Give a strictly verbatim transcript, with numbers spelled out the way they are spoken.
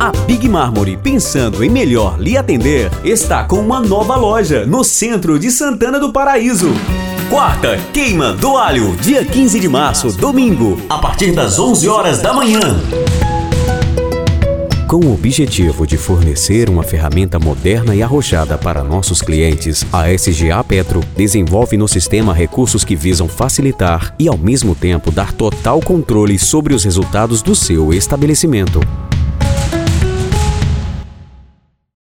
A Big Mármore, pensando em melhor lhe atender, está com uma nova loja no centro de Santana do Paraíso. Quarta, queima do alho, dia quinze de março, domingo, a partir das onze horas da manhã. Com o objetivo de fornecer uma ferramenta moderna e arrojada para nossos clientes, a S G A Petro desenvolve no sistema recursos que visam facilitar e, ao mesmo tempo, dar total controle sobre os resultados do seu estabelecimento.